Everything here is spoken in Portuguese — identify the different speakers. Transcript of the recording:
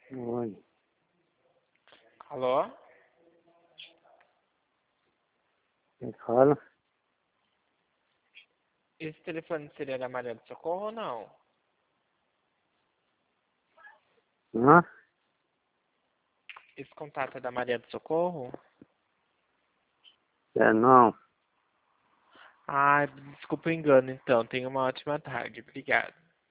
Speaker 1: Oi,
Speaker 2: Alô?
Speaker 1: quem fala?
Speaker 2: Esse telefone seria da Maria do Socorro ou não?
Speaker 1: Hã?
Speaker 2: Esse contato é da Maria do Socorro?
Speaker 1: É não.
Speaker 2: Ah, desculpa o engano então. Tenha uma ótima tarde. Obrigado.